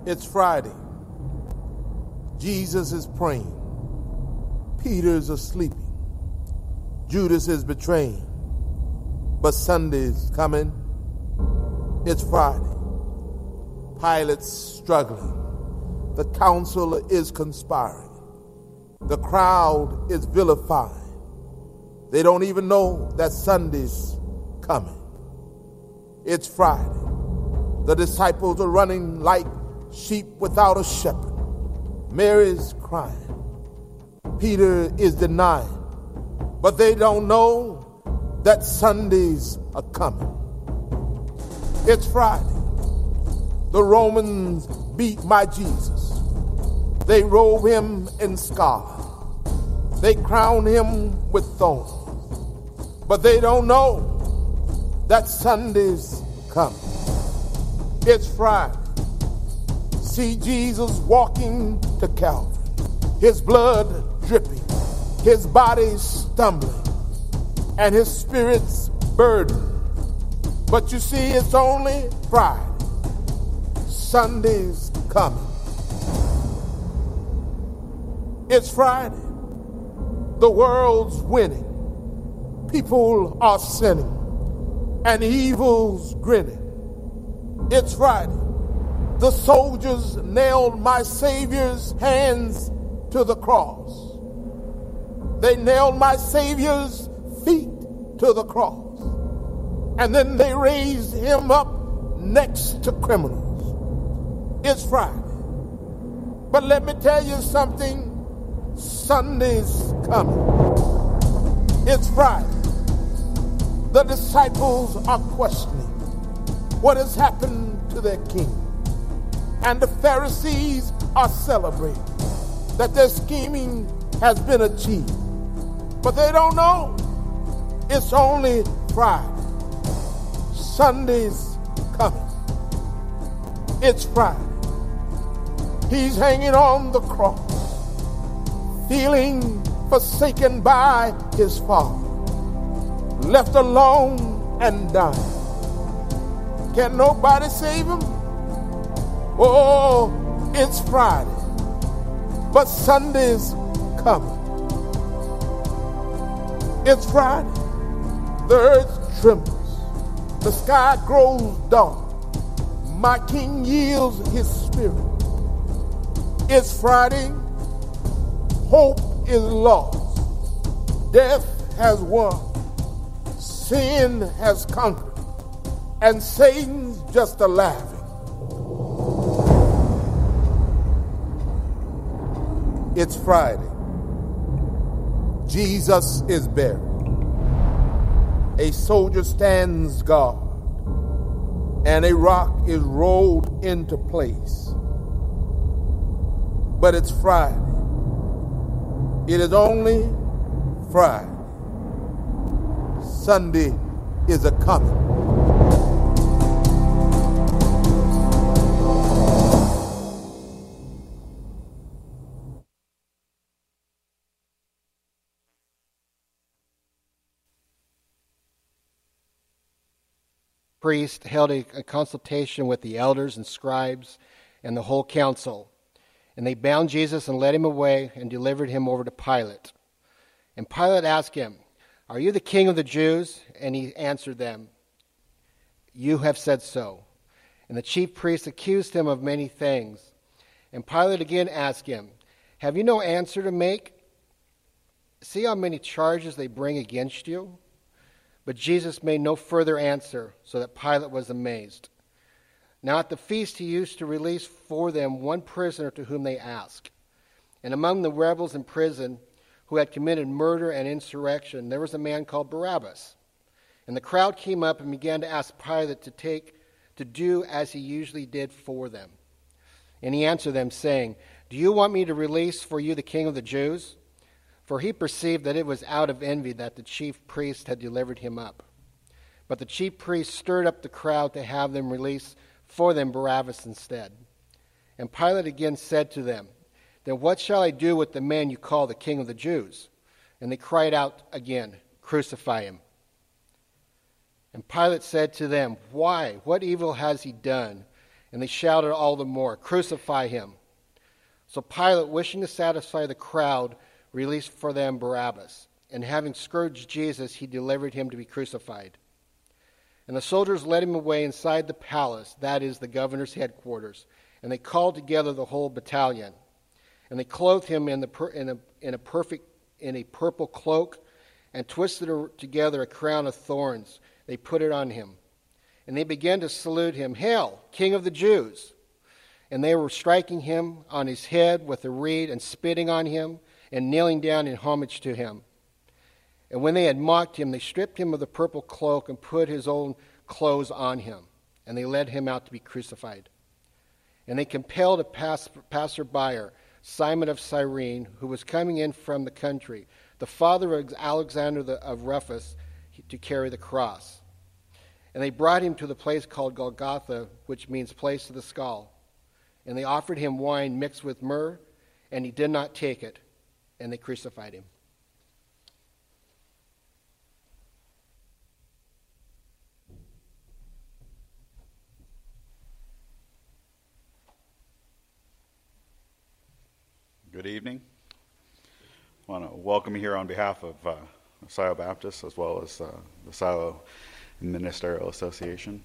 It's Friday. Jesus is praying. Peter's asleep. Judas is betraying. But Sunday's coming. It's Friday. Pilate's struggling. The council is conspiring. The crowd is vilifying. They don't even know that Sunday's coming. It's Friday. The disciples are running like sheep without a shepherd. Mary's crying. Peter is denying. But they don't know that Sundays are coming. It's Friday. The Romans beat my Jesus. They robe him in scarlet. They crown him with thorns. But they don't know that Sunday's coming. It's Friday. See Jesus walking to Calvary. His blood dripping. His body stumbling. And his spirit's burdened. But you see, it's only Friday. Sunday's coming. It's Friday. The world's winning. People are sinning. And evil's grinning. It's Friday. The soldiers nailed my Savior's hands to the cross. They nailed my Savior's feet to the cross. And then they raised him up next to criminals. It's Friday. But let me tell you something. Sunday's coming. It's Friday. The disciples are questioning what has happened to their king. And the Pharisees are celebrating that their scheming has been achieved. But they don't know it's only Friday. Sunday's coming. It's Friday. He's hanging on the cross, feeling forsaken by his Father, left alone and dying. Can nobody save him? Oh, it's Friday, but Sunday's coming. It's Friday. The earth trembles. The sky grows dark. My King yields his spirit. It's Friday. Hope is lost. Death has won. Sin has conquered. And Satan's just a laughing. It's Friday. Jesus is buried. A soldier stands guard, and a rock is rolled into place. But it's Friday. It is only Friday. Sunday is a coming. Priest held a consultation with the elders and scribes and the whole council. And they bound Jesus and led him away and delivered him over to Pilate. And Pilate asked him, "Are you the king of the Jews?" And he answered them, "You have said so." And the chief priests accused him of many things. And Pilate again asked him, "Have you no answer to make? See how many charges they bring against you?" But Jesus made no further answer, so that Pilate was amazed. Now at the feast he used to release for them one prisoner to whom they asked. And among the rebels in prison who had committed murder and insurrection, there was a man called Barabbas. And the crowd came up and began to ask Pilate to do as he usually did for them. And he answered them, saying, "Do you want me to release for you the king of the Jews?" For he perceived that it was out of envy that the chief priest had delivered him up. But the chief priest stirred up the crowd to have them release for them Barabbas instead. And Pilate again said to them, "Then what shall I do with the man you call the king of the Jews?" And they cried out again, "Crucify him." And Pilate said to them, "Why? What evil has he done?" And they shouted all the more, "Crucify him." So Pilate, wishing to satisfy the crowd, released for them Barabbas. And having scourged Jesus, he delivered him to be crucified. And the soldiers led him away inside the palace, that is, the governor's headquarters. And they called together the whole battalion. And they clothed him in a purple cloak, and twisted together a crown of thorns. They put it on him. And they began to salute him, "Hail, King of the Jews!" And they were striking him on his head with a reed, and spitting on him, and kneeling down in homage to him. And when they had mocked him, they stripped him of the purple cloak and put his own clothes on him. And they led him out to be crucified. And they compelled a passerby, Simon of Cyrene, who was coming in from the country, the father of Alexander of Rufus, to carry the cross. And they brought him to the place called Golgotha, which means place of the skull. And they offered him wine mixed with myrrh, and he did not take it, and they crucified him. Good evening. I want to welcome you here on behalf of Silo Baptist as well as the Silo Ministerial Association.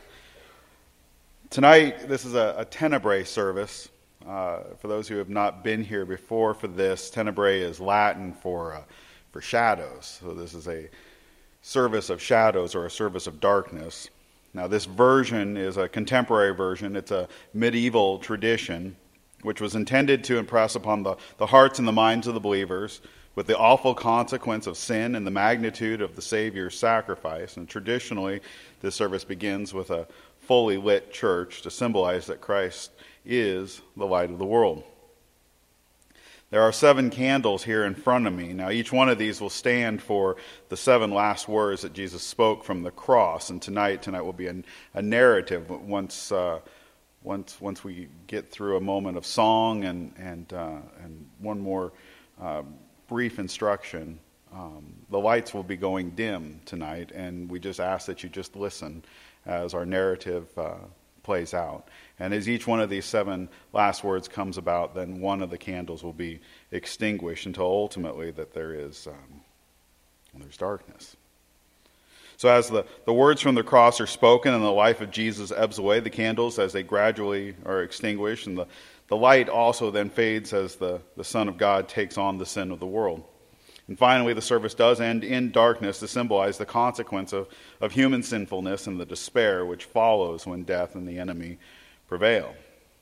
Tonight, this is a Tenebrae service. For those who have not been here before for this, Tenebrae is Latin for shadows. So this is a service of shadows or a service of darkness. Now this version is a contemporary version. It's a medieval tradition which was intended to impress upon the hearts and the minds of the believers with the awful consequence of sin and the magnitude of the Savior's sacrifice. And traditionally, this service begins with a fully lit church to symbolize that Christ is the light of the world. There are 7 candles here in front of me. Now, each one of these will stand for the 7 last words that Jesus spoke from the cross. And tonight will be a narrative. Once we get through a moment of song and one more brief instruction, the lights will be going dim tonight, and we just ask that you just listen as our narrative plays out. And as each one of these 7 last words comes about, then one of the candles will be extinguished until ultimately that there's darkness. So as the words from the cross are spoken and the life of Jesus ebbs away, the candles, as they gradually are extinguished, and the light also then fades as the Son of God takes on the sin of the world. And finally, the service does end in darkness to symbolize the consequence of human sinfulness and the despair which follows when death and the enemy prevail.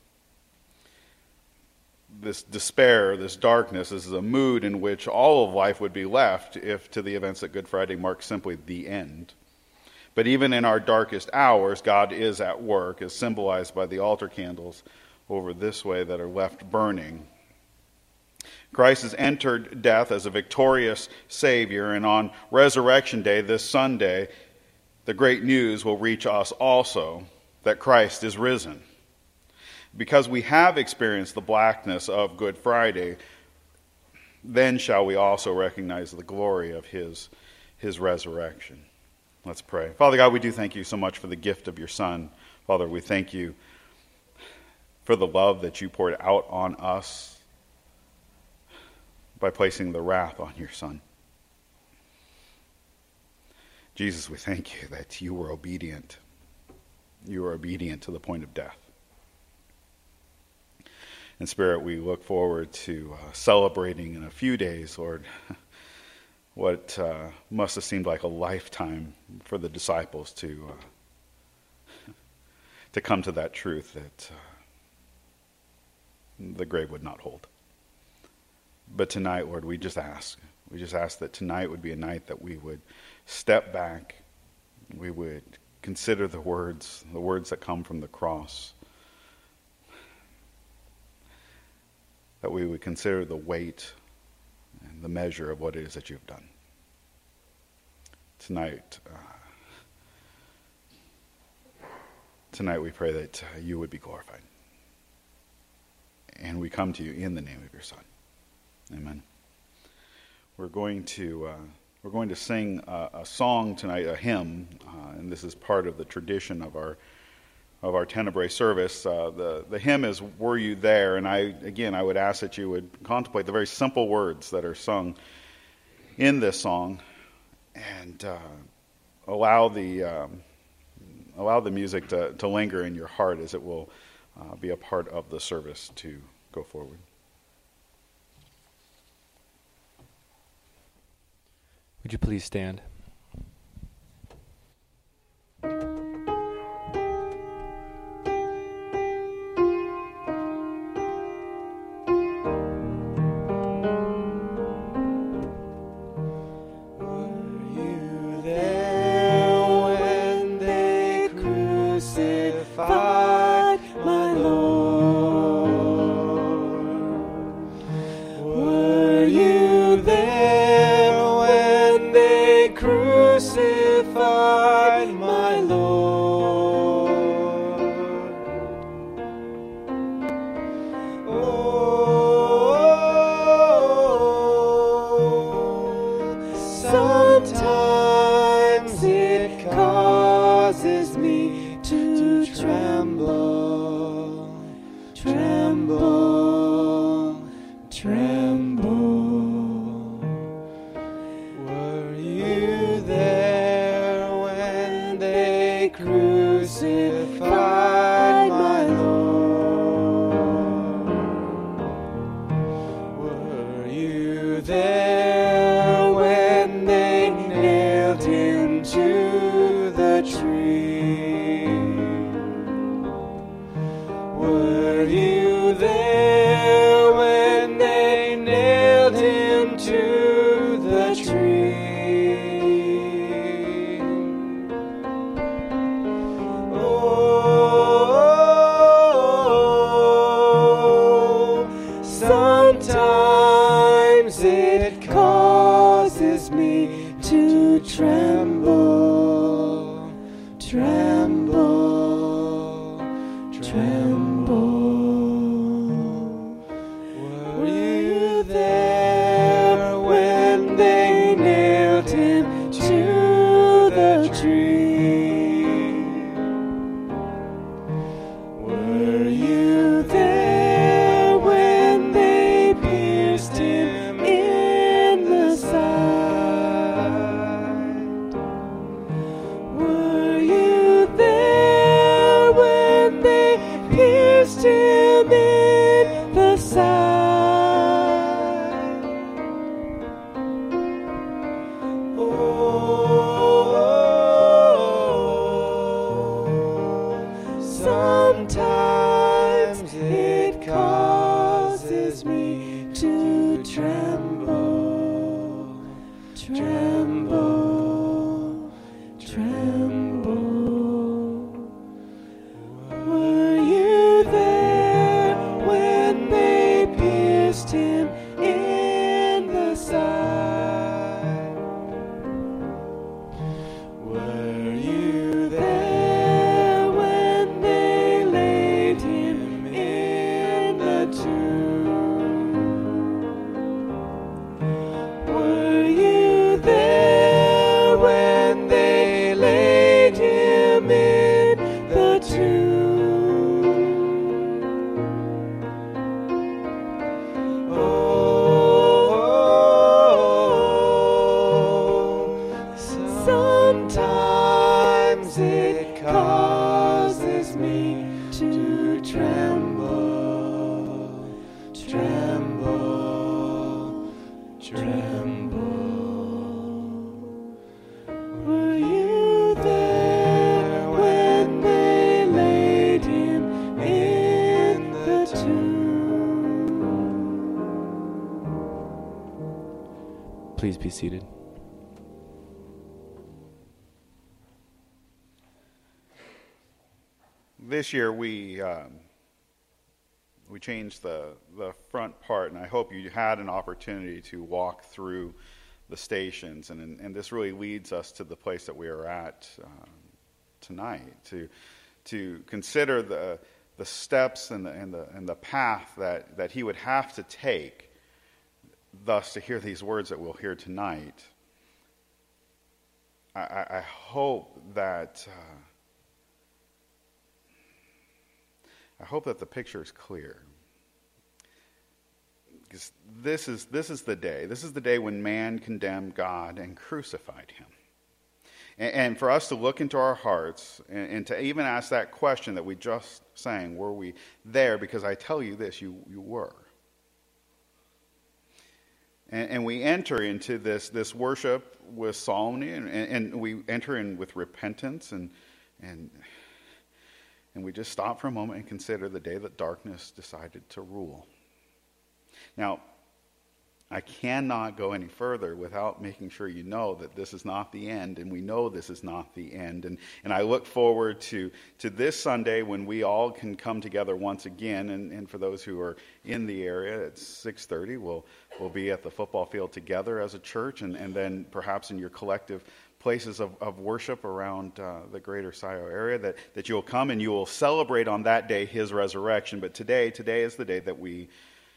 This despair, this darkness, is a mood in which all of life would be left if to the events that Good Friday marks simply the end. But even in our darkest hours, God is at work, as symbolized by the altar candles over this way that are left burning. Christ has entered death as a victorious Savior, and on Resurrection Day, this Sunday, the great news will reach us also, that Christ is risen. Because we have experienced the blackness of Good Friday, then shall we also recognize the glory of His resurrection. Let's pray. Father God, we do thank you so much for the gift of your Son. Father, we thank you for the love that you poured out on us by placing the wrath on your Son. Jesus, we thank you that you were obedient. You were obedient to the point of death. In Spirit, we look forward to celebrating in a few days, Lord, what must have seemed like a lifetime for the disciples to come to that truth that the grave would not hold. But tonight, Lord, we just ask that tonight would be a night that we would step back, we would consider the words that come from the cross, that we would consider the weight and the measure of what it is that you've done. Tonight we pray that you would be glorified. And we come to you in the name of your Son. Amen. We're going to sing a song tonight, a hymn, and this is part of the tradition of our of our Tenebrae service. The hymn is "Were You There?" And I would ask that you would contemplate the very simple words that are sung in this song, and allow the music to linger in your heart, as it will be a part of the service to go forward. Would you please stand? Please be seated. This year we changed the front part, and I hope you had an opportunity to walk through the stations, and this really leads us to the place that we are at tonight, to consider the steps and the path that he would have to take, thus to hear these words that we'll hear tonight. I hope that I hope that the picture is clear. Because this is the day. This is the day when man condemned God and crucified him. And for us to look into our hearts and to even ask that question that we just sang, were we there? Because I tell you this, you were. And we enter into this worship with solemnity, and we enter in with repentance, and we just stop for a moment and consider the day that darkness decided to rule. Now, I cannot go any further without making sure you know that this is not the end, and we know this is not the end. And I look forward to this Sunday when we all can come together once again. And for those who are in the area, at 6:30, we'll be at the football field together as a church, and then perhaps in your collective places of worship around the greater Scio area, that you'll come and you will celebrate on that day his resurrection. But today is the day that we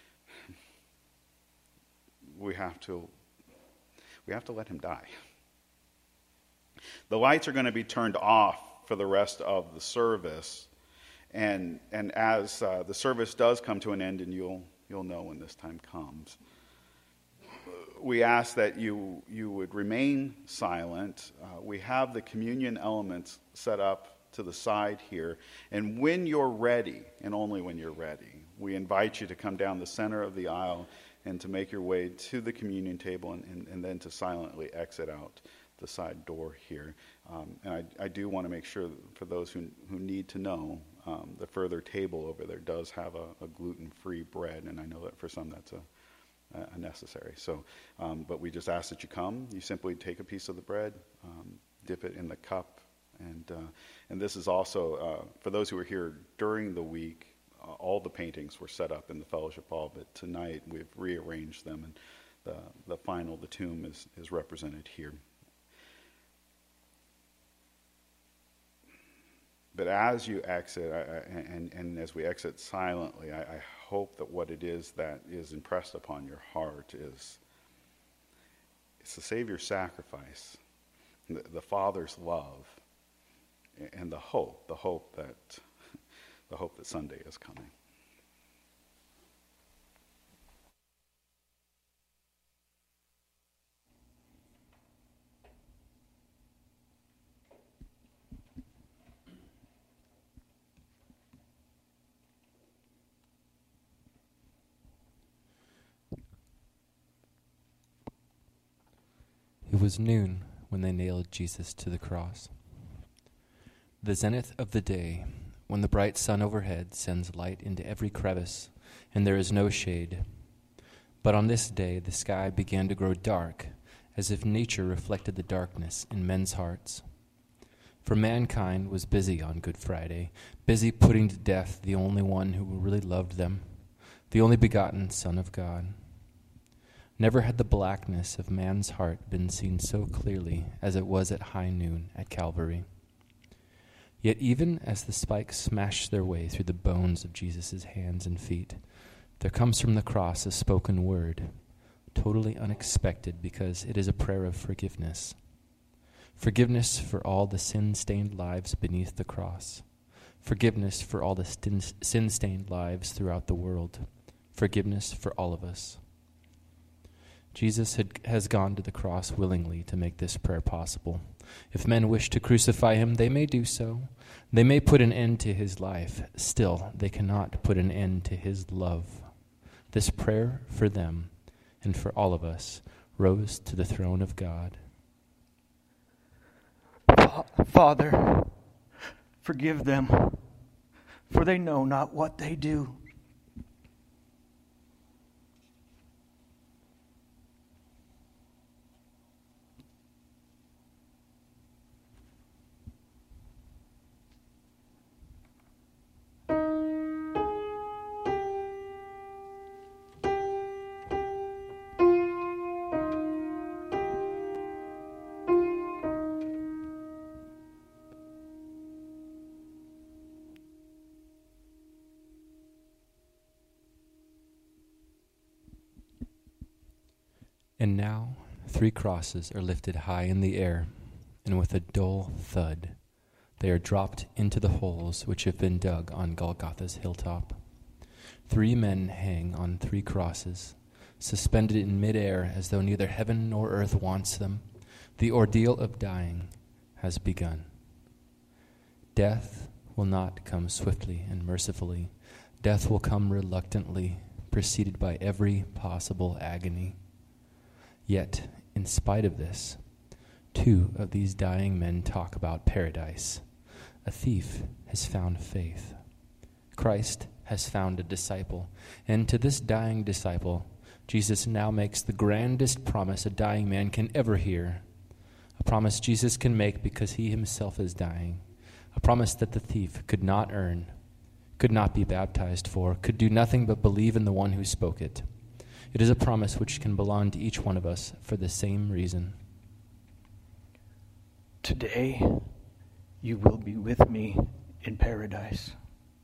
have to let him die. The lights are going to be turned off for the rest of the service, and as the service does come to an end, and you'll know when this time comes, we ask that you would remain silent. We have the communion elements set up to the side here, and when you're ready, and only when you're ready, we invite you to come down the center of the aisle and to make your way to the communion table, and then to silently exit out the side door here. And I do want to make sure, for those who need to know, the further table over there does have a gluten-free bread, and I know that for some that's a necessary. So, but we just ask that you come. You simply take a piece of the bread, dip it in the cup, and this is also, for those who are here during the week, all the paintings were set up in the fellowship hall, but tonight we've rearranged them, and the tomb is represented here. But as you exit, and as we exit silently, I hope that what it is that is impressed upon your heart is it's the Savior's sacrifice, the Father's love, and the hope that Sunday is coming. It was noon when they nailed Jesus to the cross. The zenith of the day, when the bright sun overhead sends light into every crevice, and there is no shade. But on this day the sky began to grow dark, as if nature reflected the darkness in men's hearts. For mankind was busy on Good Friday, busy putting to death the only one who really loved them, the only begotten Son of God. Never had the blackness of man's heart been seen so clearly as it was at high noon at Calvary. Yet even as the spikes smash their way through the bones of Jesus' hands and feet, there comes from the cross a spoken word, totally unexpected because it is a prayer of forgiveness. Forgiveness for all the sin-stained lives beneath the cross. Forgiveness for all the sin-stained lives throughout the world. Forgiveness for all of us. Jesus has gone to the cross willingly to make this prayer possible. If men wish to crucify him, they may do so. They may put an end to his life. Still, they cannot put an end to his love. This prayer for them and for all of us rose to the throne of God. Father, forgive them, for they know not what they do. And now 3 crosses are lifted high in the air, and with a dull thud, They are dropped into the holes which have been dug on Golgotha's hilltop. 3 men hang on 3 crosses, suspended in midair as though neither heaven nor earth wants them. The ordeal of dying has begun. Death will not come swiftly and mercifully. Death will come reluctantly, preceded by every possible agony. Yet, in spite of this, 2 of these dying men talk about paradise. A thief has found faith. Christ has found a disciple. And to this dying disciple, Jesus now makes the grandest promise a dying man can ever hear. A promise Jesus can make because he himself is dying. A promise that the thief could not earn, could not be baptized for, could do nothing but believe in the one who spoke it. It is a promise which can belong to each one of us for the same reason. Today, you will be with me in paradise.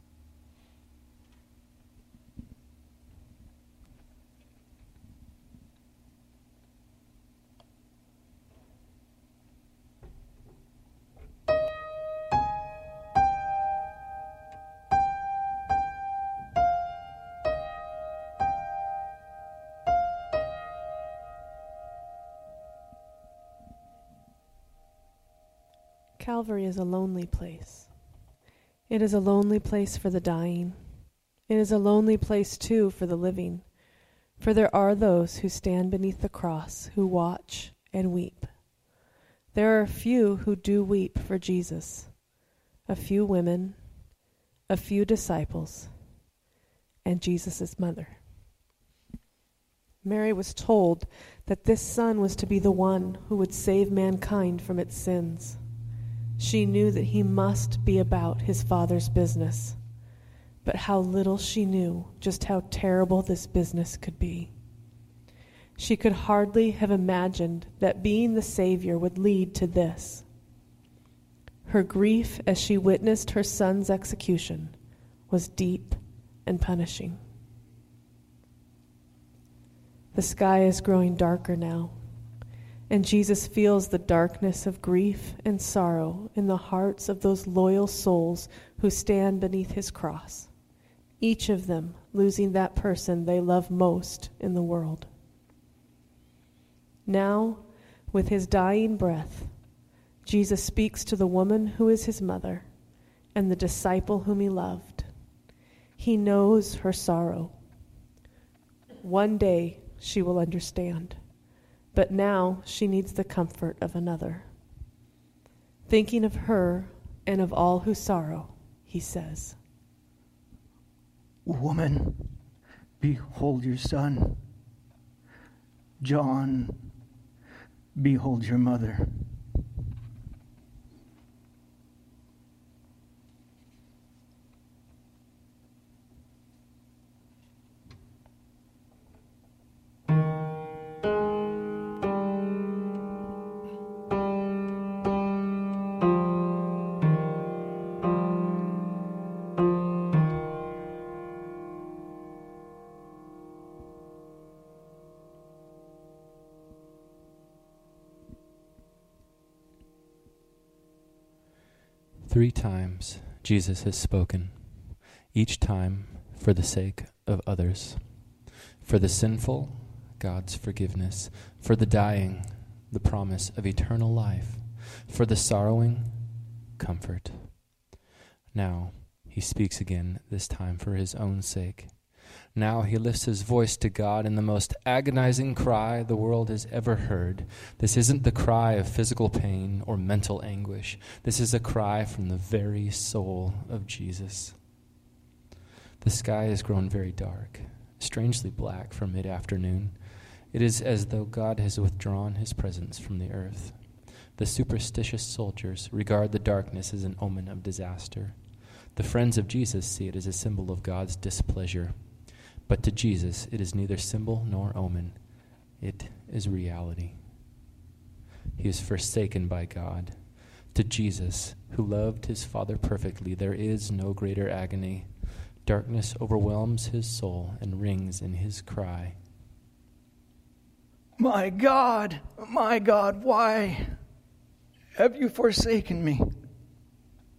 Calvary is a lonely place. It is a lonely place for the dying. It is a lonely place, too, for the living. For there are those who stand beneath the cross, who watch and weep. There are a few who do weep for Jesus, a few women, a few disciples, and Jesus' mother. Mary was told that this son was to be the one who would save mankind from its sins. She knew that he must be about his Father's business, but how little she knew just how terrible this business could be. She could hardly have imagined that being the Savior would lead to this. Her grief as she witnessed her son's execution was deep and punishing. The sky is growing darker now, and Jesus feels the darkness of grief and sorrow in the hearts of those loyal souls who stand beneath his cross, each of them losing that person they love most in the world. Now, with his dying breath, Jesus speaks to the woman who is his mother and the disciple whom he loved. He knows her sorrow. One day she will understand. But now she needs the comfort of another. Thinking of her and of all who sorrow, he says, Woman, behold your son. John, behold your mother. Three times Jesus has spoken, each time for the sake of others. For the sinful, God's forgiveness. For the dying, the promise of eternal life. For the sorrowing, comfort. Now he speaks again, this time for his own sake. Now he lifts his voice to God in the most agonizing cry the world has ever heard. This isn't the cry of physical pain or mental anguish. This is a cry from the very soul of Jesus. The sky has grown very dark, strangely black for mid-afternoon. It is as though God has withdrawn his presence from the earth. The superstitious soldiers regard the darkness as an omen of disaster. The friends of Jesus see it as a symbol of God's displeasure. But to Jesus, it is neither symbol nor omen. It is reality. He is forsaken by God. To Jesus, who loved his Father perfectly, there is no greater agony. Darkness overwhelms his soul and rings in his cry. My God, why have you forsaken me?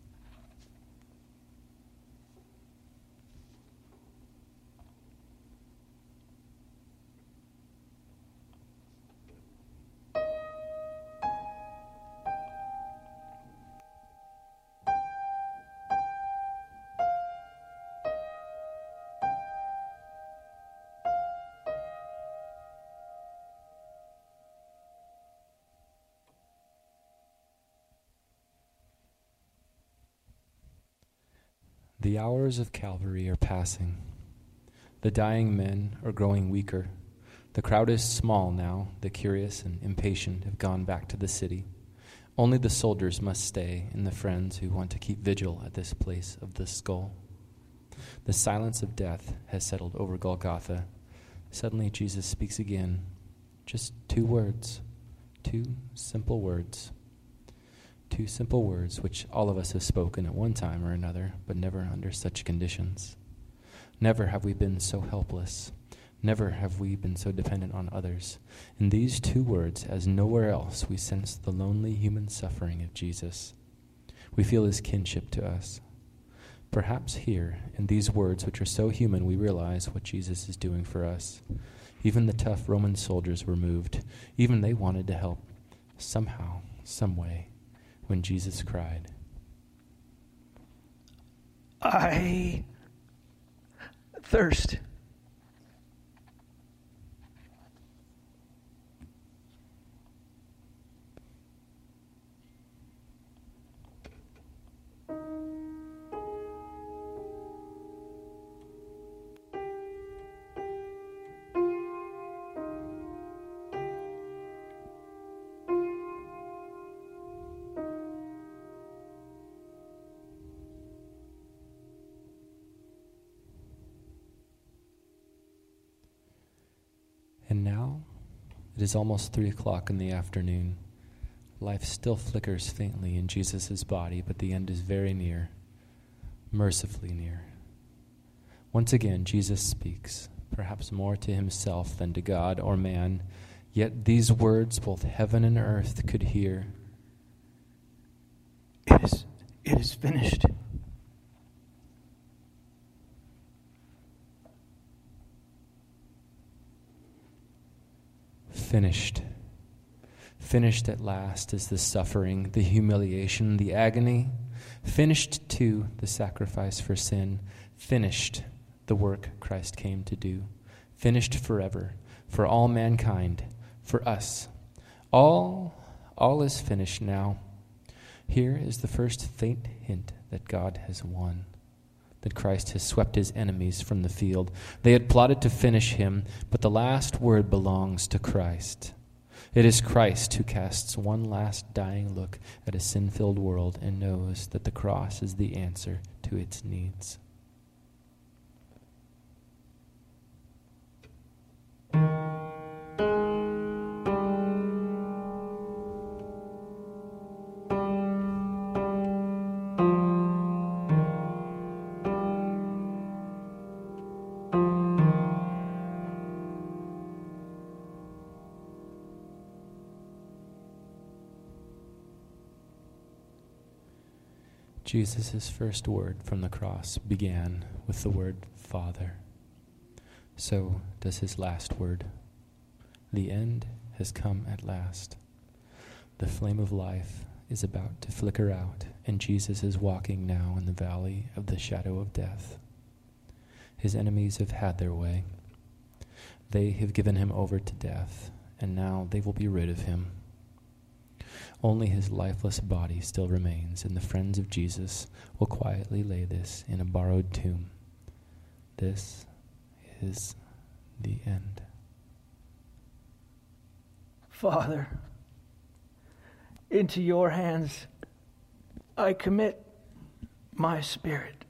The hours of Calvary are passing. The dying men are growing weaker. The crowd is small now. The curious and impatient have gone back to the city. Only the soldiers must stay, and the friends who want to keep vigil at this place of the skull. The silence of death has settled over Golgotha. Suddenly Jesus speaks again. Just 2 words. 2 simple words. 2 simple words which all of us have spoken at one time or another, but never under such conditions. Never have we been so helpless. Never have we been so dependent on others. In these 2 words, as nowhere else, we sense the lonely human suffering of Jesus. We feel his kinship to us. Perhaps here, in these words which are so human, we realize what Jesus is doing for us. Even the tough Roman soldiers were moved. Even they wanted to help somehow, some way, when Jesus cried, I thirst. And now it is almost 3:00 in the afternoon. Life still flickers faintly in Jesus' body, but the end is very near, mercifully near. Once again, Jesus speaks, perhaps more to himself than to God or man, yet these words both heaven and earth could hear. It is finished. Finished. Finished at last is the suffering, the humiliation, the agony. Finished, too, the sacrifice for sin. Finished the work Christ came to do. Finished forever, for all mankind, for us. All is finished now. Here is the first faint hint that God has won, that Christ has swept his enemies from the field. They had plotted to finish him, but the last word belongs to Christ. It is Christ who casts one last dying look at a sin-filled world and knows that the cross is the answer to its needs. Jesus' first word from the cross began with the word Father. So does his last word. The end has come at last. The flame of life is about to flicker out, and Jesus is walking now in the valley of the shadow of death. His enemies have had their way. They have given him over to death, and now they will be rid of him. Only his lifeless body still remains, and the friends of Jesus will quietly lay this in a borrowed tomb. This is the end. Father, into your hands I commit my spirit.